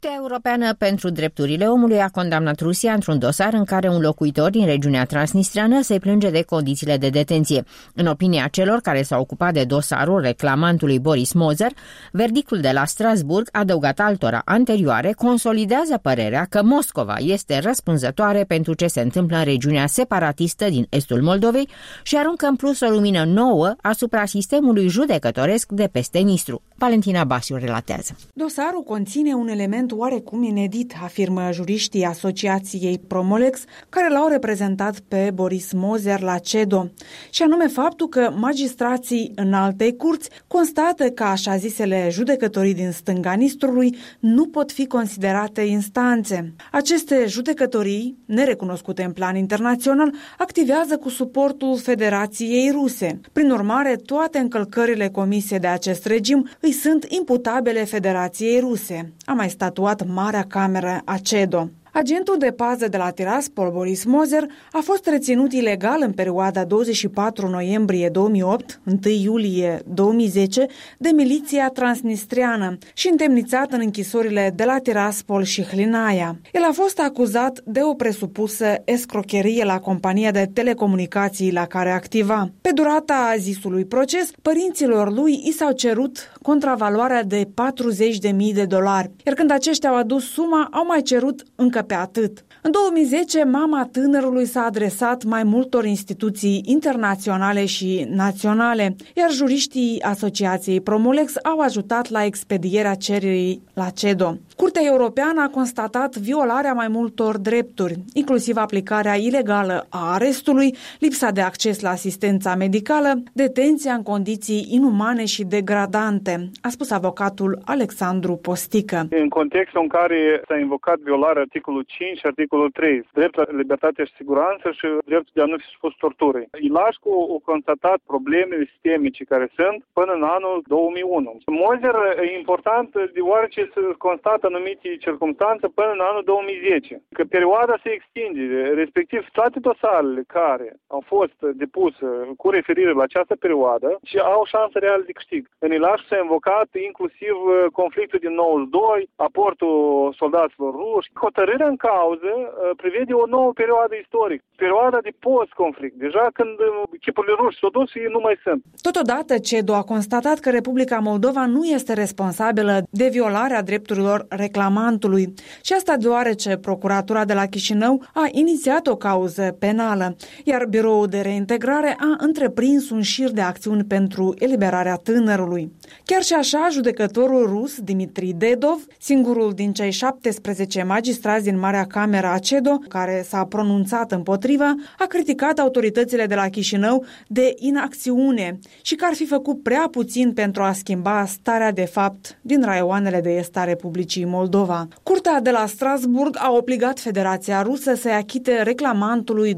Curtea Europeană pentru Drepturile Omului a condamnat Rusia într-un dosar în care un locuitor din regiunea transnistreană se plânge de condițiile de detenție. În opinia celor care s-au ocupat de dosarul reclamantului Boris Moser, verdictul de la Strasbourg, adăugat altora anterioare, consolidează părerea că Moscova este răspunzătoare pentru ce se întâmplă în regiunea separatistă din estul Moldovei și aruncă în plus o lumină nouă asupra sistemului judecătoresc de peste Nistru. Valentina Basiu relatează. Dosarul conține un element oarecum inedit, afirmă juriștii Asociației Promolex, care l-au reprezentat pe Boris Moser la CEDO, și anume faptul că magistrații înaltei curți constată că așa zisele judecătorii din stânga Nistrului nu pot fi considerate instanțe. Aceste judecătorii, nerecunoscute în plan internațional, activează cu suportul Federației Ruse. Prin urmare, toate încălcările comise de acest regim îi sunt imputabile Federației Ruse, a mai statuat Marea Cameră a CEDO. Agentul de pază de la Tiraspol, Boris Moser, a fost reținut ilegal în perioada 24 noiembrie 2008, 1 iulie 2010 de miliția transnistreană și întemnițat în închisorile de la Tiraspol și Hlinaia. El a fost acuzat de o presupusă escrocherie la compania de telecomunicații la care activa. Pe durata zisului proces, părinților lui i s-au cerut contravaloarea de $40.000, iar când aceștia au adus suma, au mai cerut încă pe atât. În 2010, mama tânărului s-a adresat mai multor instituții internaționale și naționale, iar juriștii Asociației Promolex au ajutat la expedierea cererii la CEDO. Curtea Europeană a constatat violarea mai multor drepturi, inclusiv aplicarea ilegală a arestului, lipsa de acces la asistența medicală, detenția în condiții inumane și degradante, a spus avocatul Alexandru Postică. În contextul în care s-a invocat violarea articolul 5 și articolul 3, dreptul la libertate și siguranță și dreptul de a nu fi supus torturii. Ilașcu a constatat problemele sistemice care sunt până în anul 2001. Moser e important deoarece se constată anumite circunstanțe până în anul 2010. Că perioada se extinde, respectiv toate dosarele care au fost depuse cu referire la această perioadă și au șanse reale de câștig. În Ilașcu s-a invocat inclusiv conflictul din 92, aportul soldaților ruși. Hotărârea în cauză prevede o nouă perioadă istorică, perioada de post-conflict, deja când chipurile ruși s-au dus și nu mai sunt. Totodată, CEDO a constatat că Republica Moldova nu este responsabilă de violarea drepturilor reclamantului, și asta deoarece Procuratura de la Chișinău a inițiat o cauză penală, iar Biroul de Reintegrare a întreprins un șir de acțiuni pentru eliberarea tânărului. Chiar și așa, judecătorul rus Dmitri Dedov, singurul din cei 17 magistrați din Marea Cameră a CEDO, care s-a pronunțat împotriva, a criticat autoritățile de la Chișinău de inacțiune și că ar fi făcut prea puțin pentru a schimba starea de fapt din raioanele de est a Republicii Moldova. Curtea de la Strasbourg a obligat Federația Rusă să-i achite reclamantului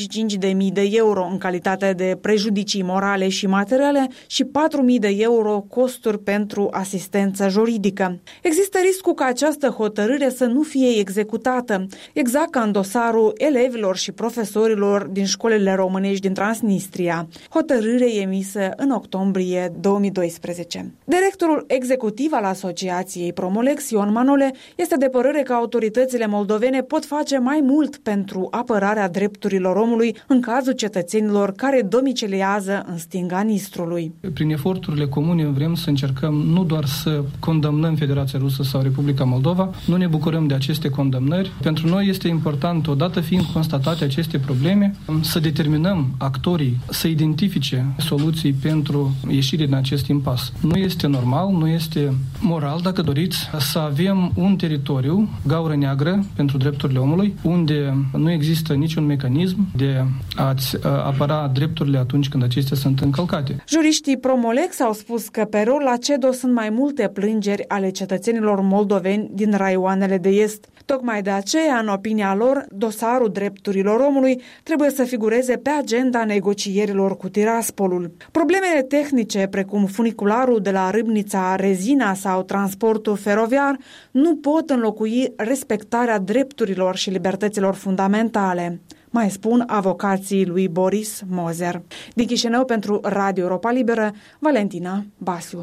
€25.000 în calitate de prejudicii morale și materiale și €4.000 costuri pentru asistență juridică. Există riscul ca această hotărâre să nu fie executată, exact ca în dosarul elevilor și profesorilor din școlile românești din Transnistria, hotărâre emisă în octombrie 2012. Directorul executiv al Asociației Promolex, Ion Manole, este de părere că autoritățile moldovene pot face mai mult pentru apărarea drepturilor omului în cazul cetățenilor care domiciliază în stânga Nistrului. Prin eforturile comune vrem să încercăm nu doar să condamnăm Federația Rusă sau Republica Moldova, nu ne bucurăm de aceste condamnări. Pentru noi este important, odată fiind constatate aceste probleme, să determinăm actorii să identifice soluții pentru ieșire din acest impas. Nu este normal, nu este moral, dacă doriți, să avem un teritoriu, gaură neagră pentru drepturile omului, unde nu există niciun mecanism de a-ți apăra drepturile atunci când acestea sunt încălcate. Juriștii Promolex au spus că pe rol la CEDO sunt mai multe plângeri ale cetățenilor moldoveni din raioanele de est. Tocmai de aceea, în opinia lor, dosarul drepturilor omului trebuie să figureze pe agenda negocierilor cu Tiraspolul. Problemele tehnice, precum funicularul de la Râbnița, rezina sau transportul feroviar, nu pot înlocui respectarea drepturilor și libertăților fundamentale, mai spun avocații lui Boris Moser. Din Chișinău pentru Radio Europa Liberă, Valentina Basiu.